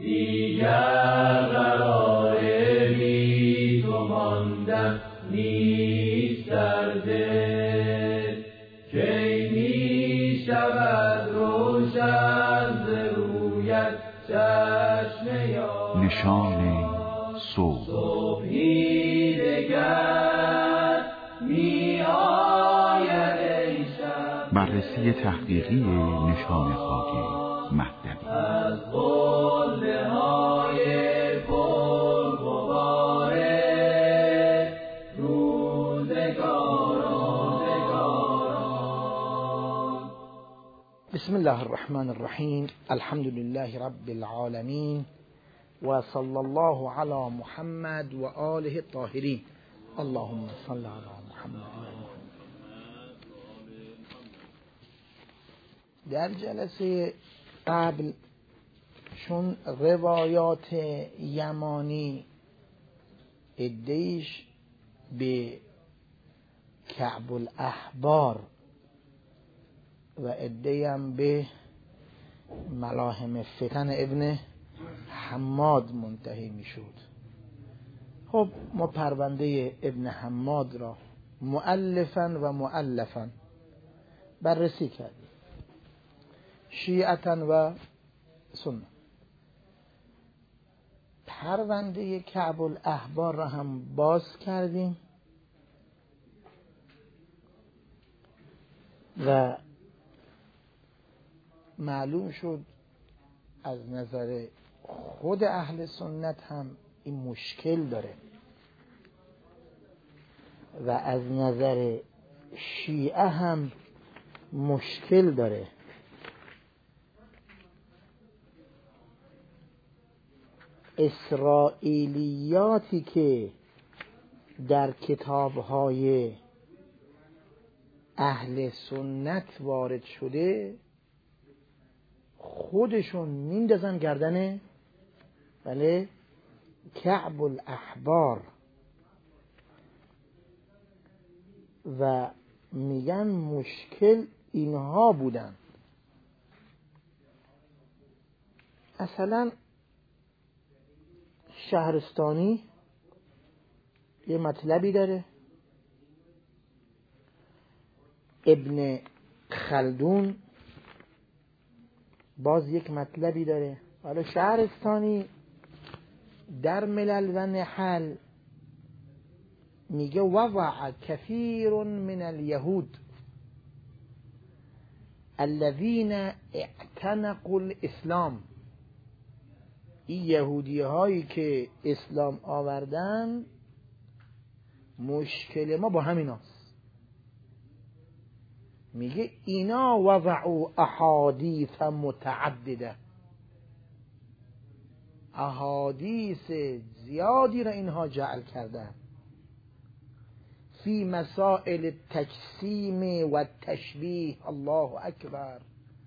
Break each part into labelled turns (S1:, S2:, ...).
S1: دیگر قرار بی تو ماندن نیست در دل، کی می شود روشن ز رویت چشم یار.
S2: نشان صبح.
S1: صبحی دگر می آید ای شب.
S2: بررسی تحقیقی نشان خاکی مهدوی
S1: از قله های پرغبار روزگاران.
S3: بسم الله الرحمن الرحیم. الحمد لله رب العالمین و صلی الله علی محمد و آله الطاهرین. اللهم صل علی محمد. در جلسه قبل چون روایات یمانی ادعیش به کعب الاحبار و ادعیم به ملاهم فتن ابن حماد منتهی می شد، خب ما پرونده ابن حماد را مؤلفاً و مؤلفاً بررسی کردیم، شیعتاً و سنة. پرونده کعب الاحبار را هم باز کردیم و معلوم شد از نظر خود اهل سنت هم این مشکل داره و از نظر شیعه هم مشکل داره. اسرائیلیاتی که در کتاب‌های اهل سنت وارد شده خودشون میندازن گردن بله کعب الاحبار و میگن مشکل اینها بودن. مثلا شهرستانی یه مطلبی داره، ابن خلدون باز یک مطلبی داره. حالا شهرستانی در ملل و نحل میگه وضع کثیر من الیهود الذین اعتنقوا الاسلام. این یهودی هایی که اسلام آوردن مشکل ما با همیناست. میگه اینا وضعوا احادیث متعدده، احادیث زیادی را اینها جعل کردن فی مسائل تجسیم و تشبیه. الله اکبر.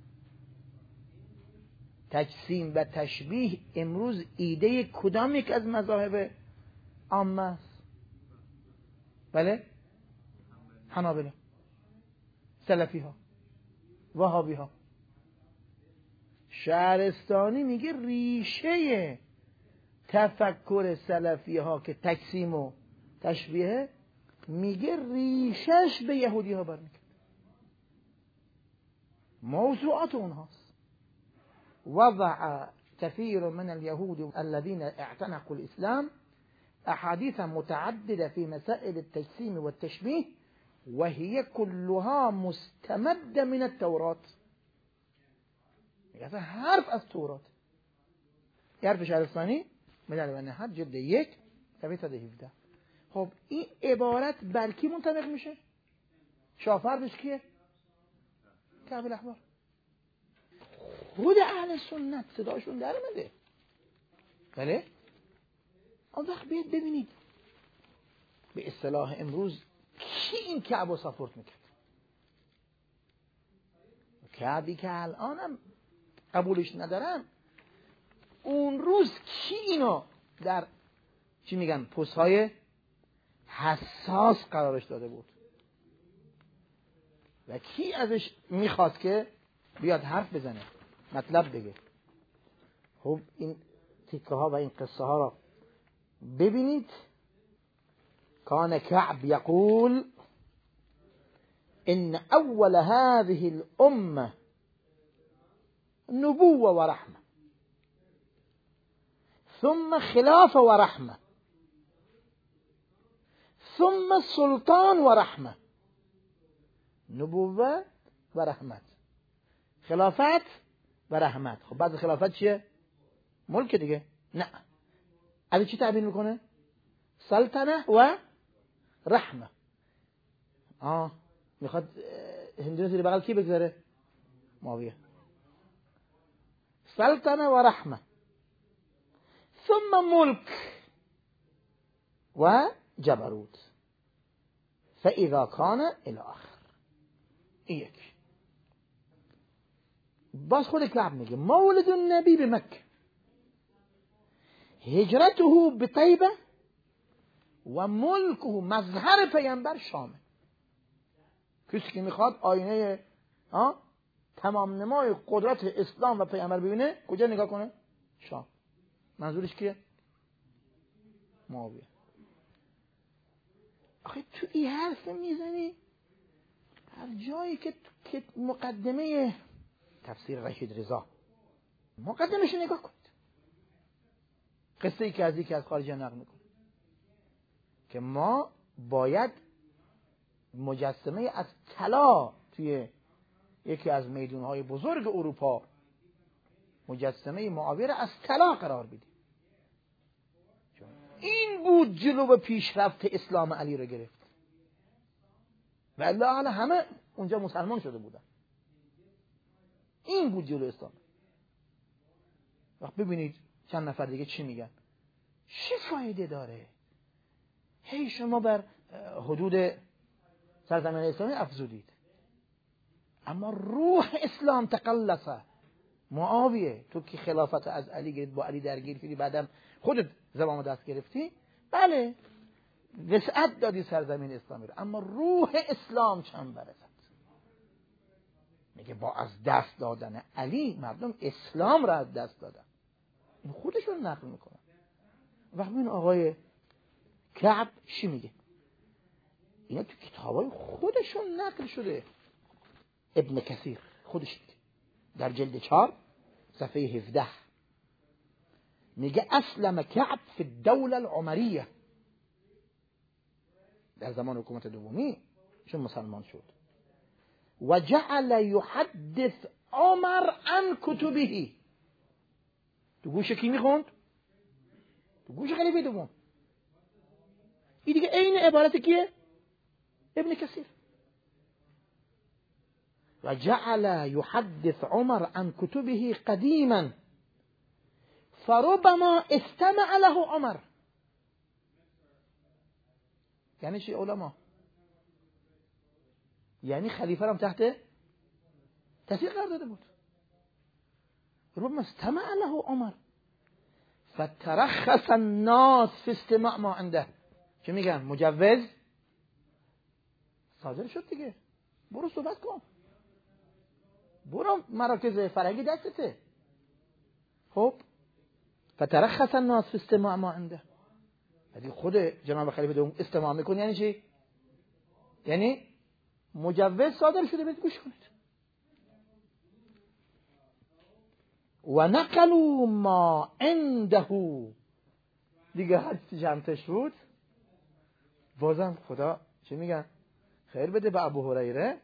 S3: تجسیم و تشبیه امروز ایده کدام یک از مذاهب عامه است؟ بله، حنابلة، سلفی ها، وهابی ها. شهرستانی میگه ریشه تفکر سلفی ها که تجسیم و تشبیه، میگه ریشش به یهودی ها برمیگرده، موضوعات اونهاست. وضع كثير من اليهود الذين اعتنقوا الإسلام أحاديث متعددة في مسائل التجسيم والتشبيه وهي كلها مستمدة من التوراة. يعني حرف از تورات. حرف شهرستانی ملل و نحل جلد 1 صفحه 117. خب این عبارت بر کی منطبق میشه؟ شافردش کیه؟ کعب الاحبار. خود اهل سنت صداشون در اومده. بله؟ اون وقت بیاید ببینید به اصطلاح امروز کی این کعب رو ساپورت میکرد؟ کعبی که الانم قبولش ندارن، اون روز کی اینو در چی میگن پست‌های حساس قرارش داده بود و کی ازش میخواست که بیاد حرف بزنه، مطلب بگه؟ خب این تیکه ها و این قصه ها را ببینید. کان کعب یقول ان اول هذه الامه نبوة ورحمة ثم خلافة ورحمة ثم سلطان ورحمة. نبوة و رحمت، خلافت و رحمت. خب بعد خلافت چیه؟ ملک دیگه. نه، از چی تعبیر میکنه؟ سلطنه و رحمه. میخواد هندی رو زیر بغل کی بگذاره؟ معاویه. سلطنه و رحمه ثم ملک و جبروت فاذا کان الی آخر. یک باز خود کعب میگه مولد النبی به مکه، هجرته به طیبه و ملکه مظهر پیامبر شامه. کسی که میخواد آینه تمام نمای قدرت اسلام و پیامبر ببینه کجا نگاه کنه؟ شام. منظورش کیه؟ معاویه. آخه تو این حرف میزنی هر جایی که مقدمه تفسیر رشید رضا مقدمش نگاه کنید، قصه ای که از یکی از خارجی نقل میکنه که ما باید مجسمه از طلا توی یکی از میدونهای بزرگ اروپا مجسمه معاویه را از طلا قرار بدیم. این بود جلو پیشرفت اسلام علی را گرفت و الله همه اونجا مسلمان شده بودن. این بود جلو اسلام. وقت ببینید چند نفر دیگه چی میگن، چه فایده داره هی شما بر حدود سرزمین اسلامی افزودید اما روح اسلام تقلصه. معاویه تو که خلافت از علی گرفت، با علی درگیر شدی، بعدم خودت زمام دست گرفتی، بله وسعت دادی سرزمین اسلامی رو، اما روح اسلام چند برسد. میگه با از دست دادن علی مردم اسلام را از دست دادن. این خودشون نقل میکنن. وقتی این آقای کعب چی میگه؟ اینا تو کتابای خودشون نقل شده. ابن کثیر خودش میگه در جلد 4 صفحه 17 میگه اسلم کعب فی الدوله العمریه، در زمان حکومت دومی چون مسلمان شد. و جعل یحدث عمر عن کتبه، تو گوش کی میخوند؟ تو گوش خلیفه دوم. این دیگه عین عبارت کیه؟ ابن کثیر. و جعل یحدث عمر عن کتبه قدیما فربما استمع له عمر. یعنی چی علما؟ یعنی خلیفه را تحت تاثیر قرار داده بود. ربما استمع له عمر فترخص الناس في استماع ما عنده. چه میگن؟ مجوز صادر شد دیگه، برو صحبت کن، برو مراکز فرنگی دستته. خب فترخص الناس في استماع ما عنده. یعنی خود جناب خلیفه دوم استماع میکنه یعنی چی؟ یعنی مجوز صادر شده، برید گوش کنید. و نقلوا ما عنده، دیگه هر چی جمعش بود بازم خدا چی میگن؟ خیر بده به ابو هریره.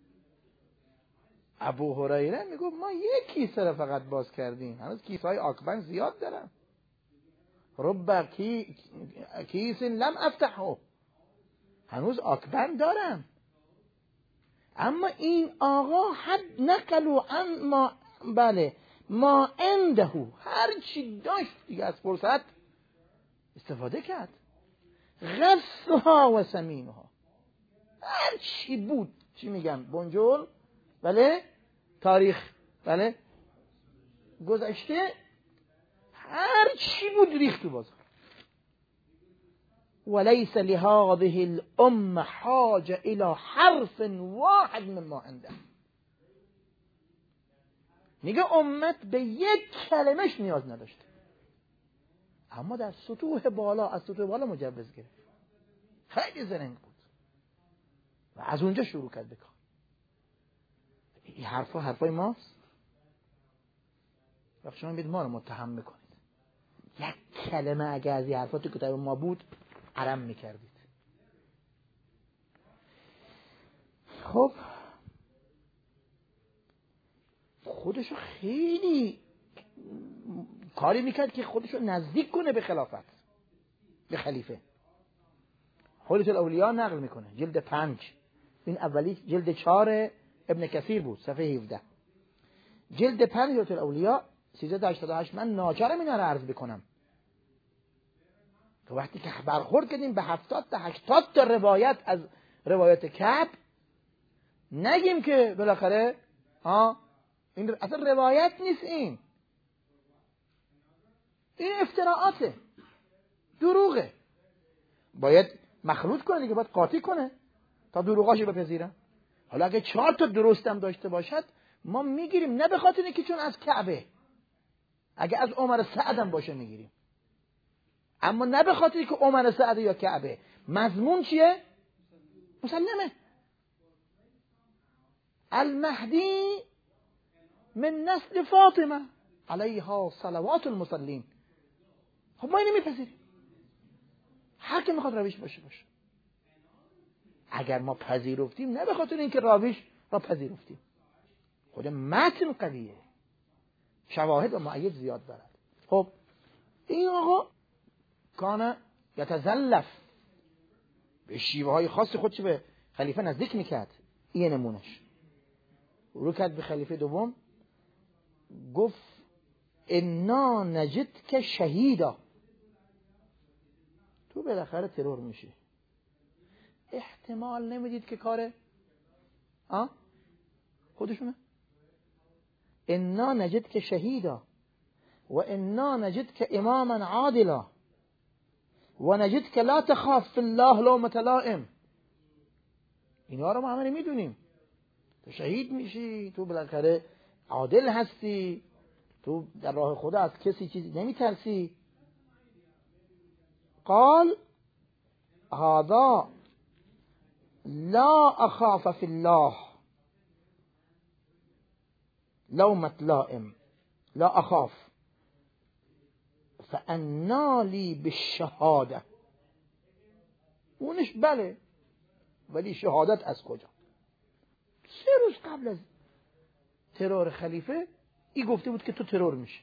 S3: ابو هریره میگه ما یک کیسه رو فقط باز کردیم، هنوز کیسه های آکبن زیاد دارم. رب کیس لم افتحه، هنوز آکبن دارم. اما این آقا حد نقلوا عن ما، بله ما عنده، هر چی داشت دیگه از فرصت استفاده کرد. غثها و سمینها، هر چی بود، چی میگن؟ بنجل، بله تاریخ، بله گذشته، هر چی بود ریخت تو بازار. وليس لهذه الامه حاجه الى حرف واحد مما عنده. میگه امت به یک کلمش نیاز نداشته. اما در سطوح بالا، از سطوح بالا مجوز گرفت. خیلی زرنگ بود و از اونجا شروع کرد به کار. این حرفای ماست. وقتی شما بید ما رو متهم میکنید، یک کلمه اگه از این حرفا تو کتاب ما بود حرام میکردید. خب خودشو خیلی کاری میکرد که خودشو نزدیک کنه به خلافت، به خلیفه. حلت الاولیاء نقل میکنه، جلد 5. این اولی جلد 4 ابن کثیر بود، صفحه 17. جلد 5 حلت الاولیاء 388. من ناچارم اینا رو عرض بکنم. تو وقتی که برخورد کردیم به 70 تا 80 تا روایت از روایت کعب، نگیم که بالاخره این اصلا روایت نیست، این افتراعاته، دروغه. باید مخلوط کنه دیگه، باید قاطی کنه تا دروغاشو بپذیرن. حالا اگه 4 تا درستم داشته باشد ما میگیریم، نه به خاطر اینکه چون از کعبه. اگه از عمر سعدم باشه میگیریم، اما نه به خاطر اینکه عمر سعد یا کعبه. مضمون چیه؟ مسلمه. المهدی من نسل فاطمه علیها صلوات المصلین. خب ما اینو میپذیریم، هر کی میخواد راویش باشه. اگر ما پذیرفتیم نه به خاطر اینکه راویش را پذیرفتیم، خود متن قویه، شواهد و مؤید زیاد دارد. خب این آقا کان یتزلف، به شیوه های خاص خودش به خلیفه نزدیک میکرد. این نمونش. رو کرد به خلیفه دوم، گفت انا نجدک شهیدا، تو بالاخره ترور میشی. احتمال نمیدید که کار خودشونه؟ انا نجدک شهیدا و انا نجدک اماما عادلا و نجدک لا تخاف فی الله لومة لائم. اینا رو ما همه میدونیم. تو شهید میشی، تو بالاخره عادل هستی، تو در راه خدا از کسی چیزی نمیترسی. قال هذا لا اخاف فی الله لومة لائم، لا اخاف فانا لی بالشهاده. اونش بله، ولی شهادت از کجا؟ 3 روز قبل از ترور خلیفه ای گفته بود که تو ترور میشی.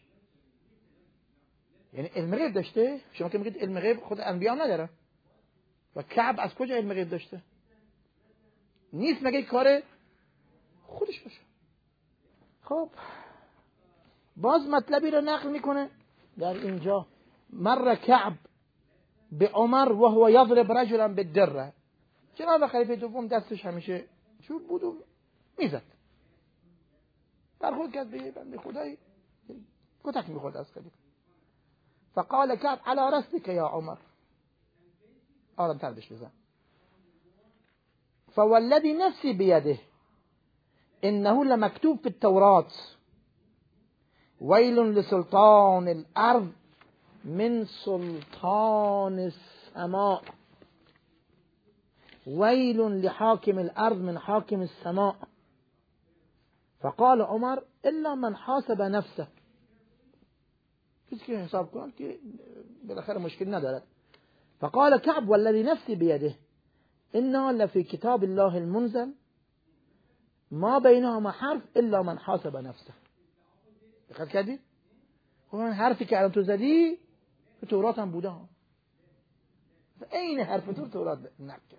S3: یعنی علم غیب داشته. شما که میگید علم غیب خود انبیا نداره، و کعب از کجا علم غیب داشته؟ نیست مگه کار خودش باشه. خب باز مطلبی رو نقل میکنه در اینجا، مر کعب به عمر و هو یضرب رجلا بالدره. جناب خلیفه دوم دستش همیشه چوب بود و میزد، برخورد کرد به بنده خدایی، کتک میخورد از خلیفه. فقال کعب على رسلك یا عمر، آرام تر بهش بزن. فوالذی نفسی بیده انه لمکتوب فی التوراة ویل لسلطان الارض من سلطان السماء ویل لحاکم الارض من حاکم السماء. فقال عمر الا من حاسب نفسه، کسی که حساب کنه که بالاخره مشکل ندارد. فقال كعب والذي نفسي بيده إنه لفي كتاب الله المنزل ما بينهما حرف إلا من حاسب نفسه. دقت کردی؟ خب من حرفی که الان تو زدی تو تورات هم بوده ها، این حرف تو تورات نکرد.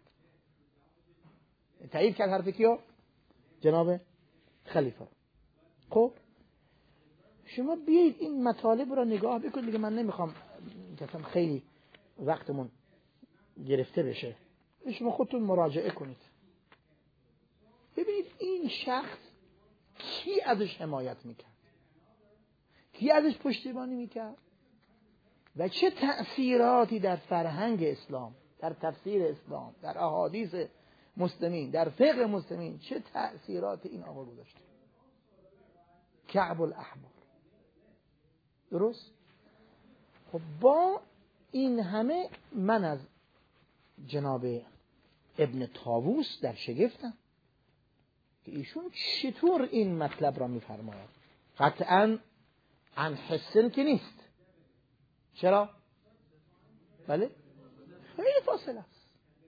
S3: تایید کرد حرفی کیو؟ جناب خلیفه. خب شما بیایید این مطالب رو نگاه بکنید دیگه. من نمیخوام مثلا خیلی وقتمون گرفته بشه، شما خودتون مراجعه کنید ببینید این شخص کی ازش حمایت میکرد، کی ازش پشتیبانی میکرد و چه تأثیراتی در فرهنگ اسلام، در تفسیر اسلام، در احادیث مسلمین، در فقه مسلمین چه تأثیراتی این آقا گذاشته. کعب الاحبار. درست؟ خب با این همه من از جناب ابن طاووس در شگفتم که ایشون چطور این مطلب را میفرماید. قطعاً عن حسن که نیست. چرا؟ بله؟ خیلی فاصله است.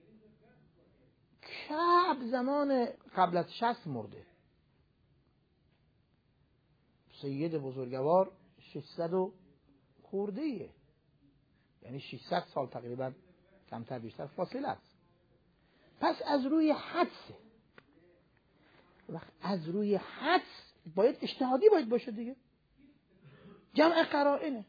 S3: کعب زمان قبل از 60 مرده. سید بزرگوار 600 و خورده ایه. یعنی 600 سال تقریبا، کمتر بیشتر فاصله است. پس از روی حدسه. وقت از روی حدس باید اجتهادی باید باشه دیگه. جمع قرائنه.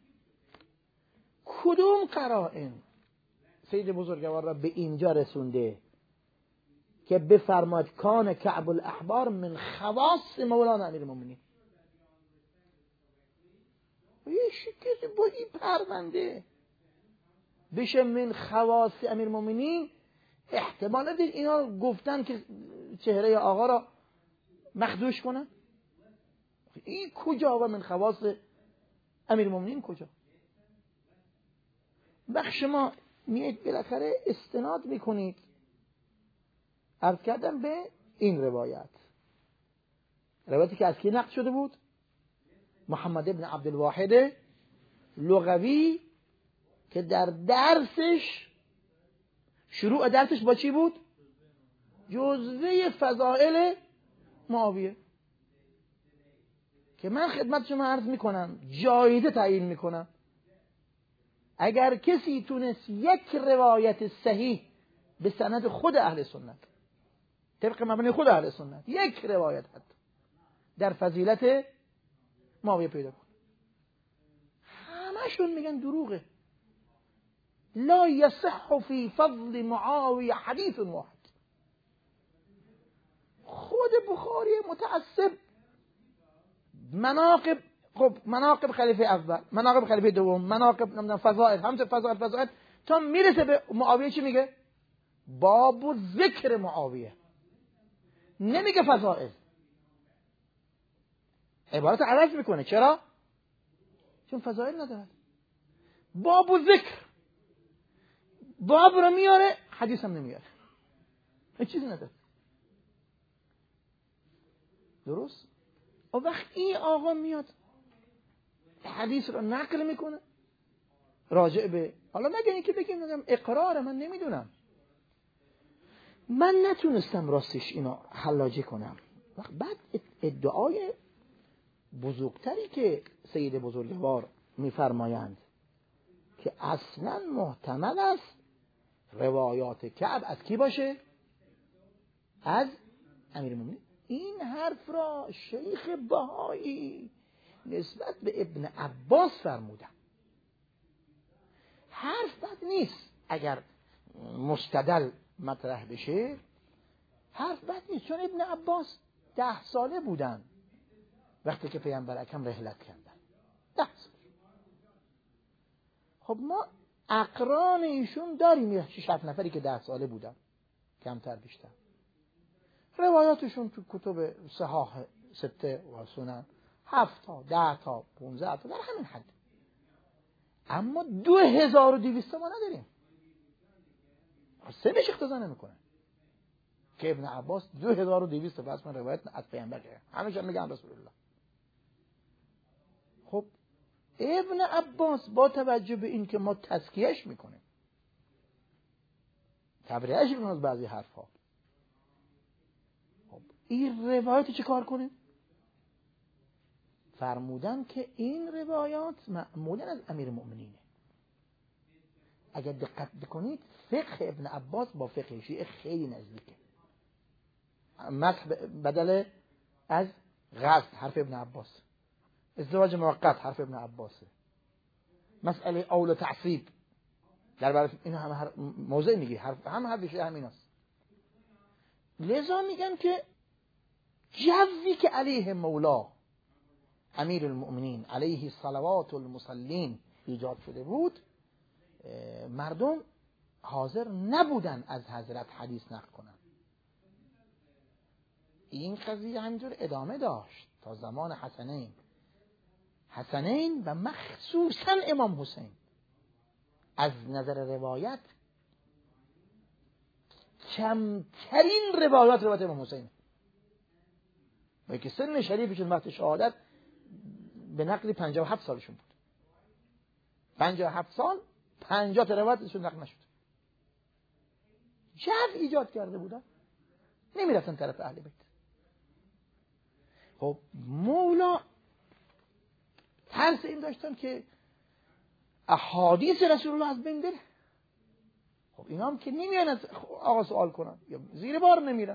S3: کدوم قرائن سید بزرگوار را به اینجا رسونده که بفرماید کان کعب الاحبار من خواص مولانا امیرالمومنین؟ یه شکلی با این پرونده بشه من خواص امیرالمومنین، احتمال دید اینا گفتن که چهره آقا را مخدوش کنن. این کجا و من خواص امیرالمومنین کجا؟ وقت شما میید بالاخره استناد میکنید، عرض کردم به این روایتی که از کی نقل شده بود؟ محمد ابن عبدالواحد لغوی که در درسش، شروع درسش با چی بود؟ جزوه فضائل معاویه، که من خدمت شما عرض میکنم جایزه تعیین میکنم اگر کسی تونست یک روایت صحیح به سند خود اهل سنت، طبق مبنی خود اهل سنت، یک روایت حتی در فضیلت معاویه پیدا کن، همشون میگن دروغه. لا یصح فی فضل معاویه حدیث واحد. خود بخاری متعصب مناقب خلیفه اول، مناقب خلیفه دوم، مناقب فضائل، همچه فضائل تا میرسه به معاویه چی میگه؟ باب ذکر معاویه، نمیگه فضائل. عبارت عوض میکنه. چرا؟ چون فضائل نداره. باب ذکر، باب رو میاره، حدیث هم نمیاره، هیچ چیزی نداره. درست؟ و وقت این آقا میاد حدیث رو نقل میکنه راجع به، حالا مگه اینکه بگیم اقرار، من نمیدونم، من نتونستم راستش اینو حلاجه کنم. وقت بعد ادعای بزرگتری که سید بزرگوار میفرمایند که اصلا محتمل است روایات کعب از کی باشه؟ از امیرالمومنین. این حرف را شیخ بهایی نسبت به ابن عباس فرمودن. حرف بد نیست اگر مستدل مطرح بشه، حرف بد نیست، چون ابن عباس 10 ساله بودن وقتی که پیامبر اکرم رحلت کردن. 10 سال. خب ما اقران ایشون داریم 6-7 نفری که 10 ساله بودن، کمتر بیشتر. روایاتشون تو کتب صحاح 6 و سنن 7 تا 10 تا 15 تا در همین حد. اما 2200 ما نداریم. سه بهش اقتضا نمیکنه که ابن عباس 2200 بس من روایت از پیامبر کرد. همیشه میگن رسول الله. خب ابن عباس با توجه به این که ما تزکیهش میکنیم، تبریئهش میکنیم از بعضی حرفها، خب این روایت چه کار کنیم؟ فرمودن که این روایات معمولا از امیرالمومنینه. اگر دقت بکنید فقه ابن عباس با فقه شیعه خیلی نزدیکه. مسح بدل از غسل حرف ابن عباس، ازدواج موقت حرف ابن عباسه، مسئله اول تعصیب در برای این هم موضع میگه، حرف شیعه همین است. لذا میگن که جوی که علیه مولا امیر المؤمنین علیه صلوات المصلین ایجاد شده بود، مردم حاضر نبودن از حضرت حدیث نقل کنن. این قضیه همینجور ادامه داشت تا زمان حسنین و مخصوصا امام حسین. از نظر روایت کمترین روایات امام حسین و که سن شریفشون وقت شهادت به نقل 57 سالشون بود. 57 سال 50 تا روایتشون نقل نشد. جو ایجاد کرده بودن، نمیرفتن طرف اهل بیت. خب مولا ترس این داشتن که احادیث رسول الله از بین بره. خب اینا هم که نمیان از آقا سوال کنن یا زیر بار نمیرن.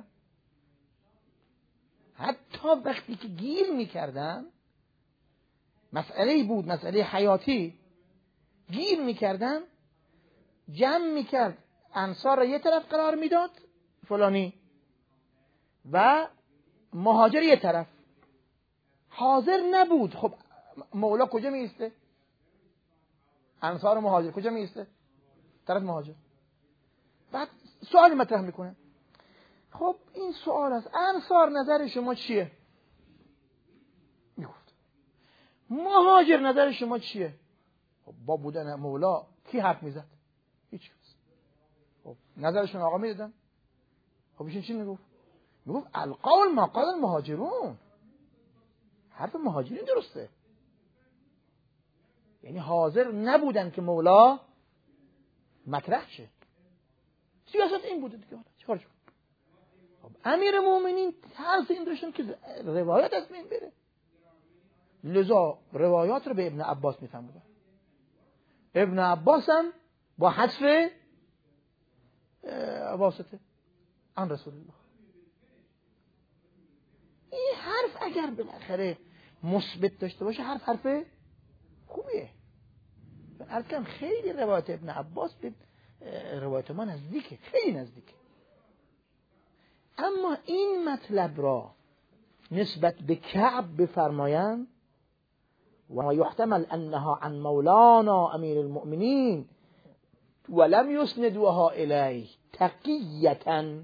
S3: حتی وقتی که گیر میکردن، مسئله بود، مسئله حیاتی، گیر میکردن، جمع میکرد، انصار را یه طرف قرار میداد فلانی و مهاجر یه طرف، حاضر نبود. خب مولا کجا میسته؟ انصار و مهاجر کجا میسته؟ طرف مهاجر. بعد سوال مطرح میکنه، خب این سوال است، انصار نظر شما چیه؟ میگفت مهاجر نظر شما چیه؟ خب با بودن مولا کی حرف میزد؟ هیچ کس. خب نظرشون آقا میدادن. خب ایشون چی میگفت؟ میگفت القول ما قال المهاجرون، حرف مهاجرین درسته. یعنی حاضر نبودن که مولا مطرح شه. سیاست این بوده دیگه. چیکارش کنه؟ خب امیر مومنین ترس این داشتن که روایت از بین بره، لذا روایات رو به ابن عباس میفهموندن. ابن عباس هم با حذف واسطه عن رسول الله. این حرف اگر بالاخره مثبت داشته باشه حرف خوبیه. البته خیلی روایت ابن عباس به روایت ما نزدیکه، خیلی نزدیکه. اما این مطلب را نسبت به کعب بفرمایند و یحتمل انها عن مولانا امیر المؤمنین ولم یسندوها الیه تقیة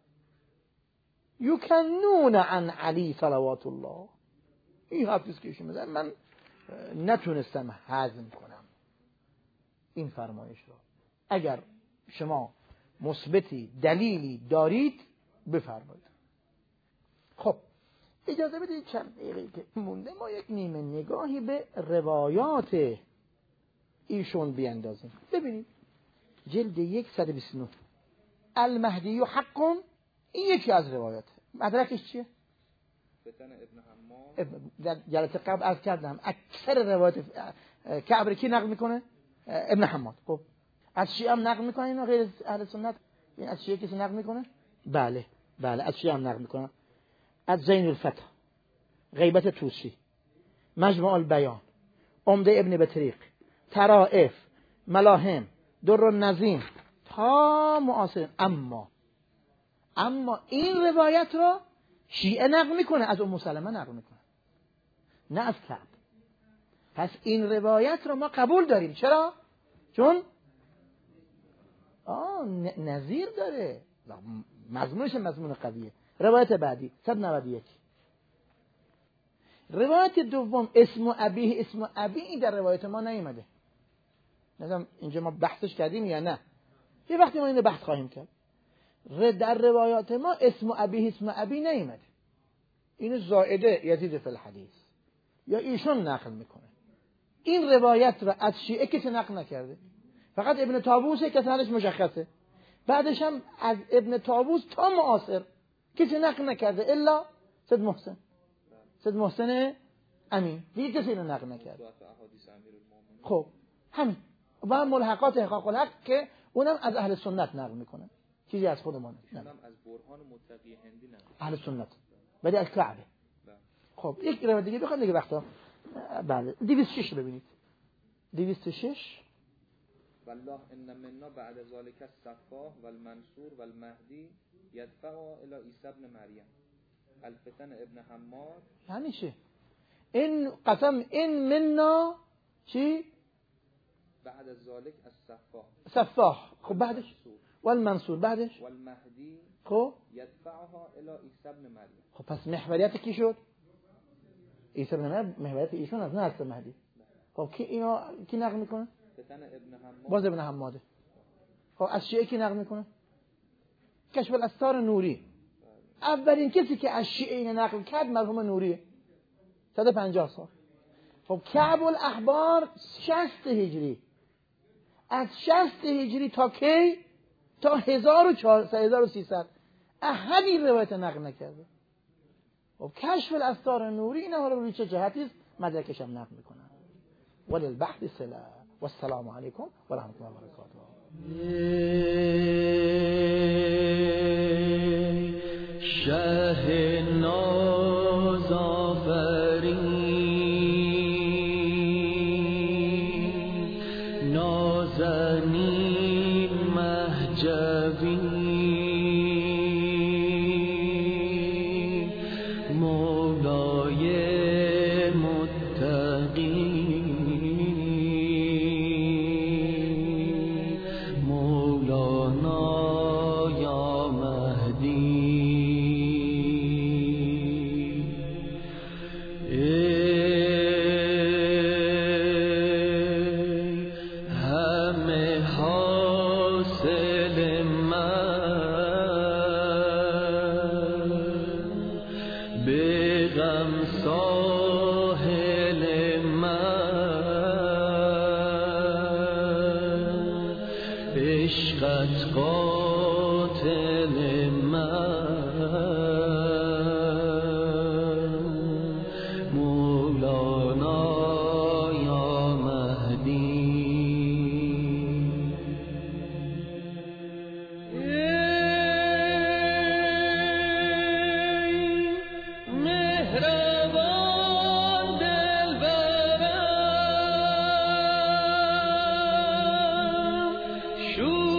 S3: یکنون عن علی صلوات الله. این حرفیست که ایشون میزنن، من نتونستم هضم کنم این فرمایش را. اگر شما مثبتی دلیلی دارید بفرمایید. خب اجازه بدید چند دقیقه که مونده ما یک نیمه نگاهی به روایات ایشون بیاندازیم. ببینید جلد 129 المهدی حق، این یکی از روایات. مدرکش چیه؟
S4: فتن ابن حماد.
S3: در جلسه قبل عرض کردم اکثر روایات کعب کی نقل میکنه؟ ابن حماد. خب از شیعه هم نقل میکنه اینا غیر اهل سنت؟ این از شیعه کسی نقل میکنه؟ بله از شیعه هم نقل میکنه. از زین الفتح، غیبت توسی، مجمع البیان، عمده ابن بطریق، طرائف، ملاهم، در النظیم تا معاصر. اما این روایت را شیعه نقل میکنه، از ام سلمه نقل میکنه، نه از کعب. پس این روایت را ما قبول داریم. چرا؟ چون نظیر داره، مضمونش مضمون قویه. روایت بعدی 191 روایت دوم اسم ابی در روایت ما نیامده. نمیدونم اینجا ما بحثش کردیم یا نه، یه وقتی ما اینو بحث خواهیم کرد. در روایات ما اسم ابی نیامده. اینو زائده یزید فی الحدیث یا ایشون نقل میکنه. این روایت را از شیعه کسی نقل نکرده، فقط ابن طاووسه که سندش مشخصه. بعدش هم از ابن طاووس تا معاصر کسی نقل نکرده الا سید محسن امین، دیگه کسی اینو نقل نکرده. خب همین و ملحقات حقاق الحق که اونم از اهل سنت نقل میکنن، چیزی از خود ما نه.
S4: اونم از برهان متقی هندی نه،
S3: اهل سنت ولی از کعبه. خب یک روایت دیگه بخوام دیگه وقتا. بله 206 ببینید 206
S4: والله ان منا بعد ذلك الصفاح والمنصور والمهدی يدفع الى عیسی ابن مریم الفتن ابن حماد.
S3: یعنی چه؟ این قسم این منا چی؟
S4: بعد ذلك
S3: الصفاح. خب بعدش والمنصور بعدش
S4: والمهدی
S3: خب
S4: يدفعها الى عیسی ابن مریم.
S3: خب پس محوریت کی شد؟ عیسی ابن مریم. محوریت ایشون از نه از مهدی. خب کی اینا کی نقل میکنه؟
S4: فتن الفتن ابن حماد.
S3: باز ابن حماده. خب از شیعه کی نقل میکنه؟ کشف الاسرار نوری. اولین کسی که از شیعه این نقل کرد مرحوم نوریه. 150 سال. خب کعب الاحبار 60 هجری. از 60 هجری تا کی؟ تا 1300 احد این روایت نقل نکرده. خب کشف الاسرار نوری اینا حالا روی چه جهتی است مدرکش هم نقل میکنن. وللبحث صله والسلام علیکم و رحمت الله و برکاته.
S1: شه ناز آفرین نازنین مهجوی مولای متقی مولانا یا مهدی همه حاصل من به غم ساحل من عشقت قاتل من مولانا یا مهدی مهربان دلبرم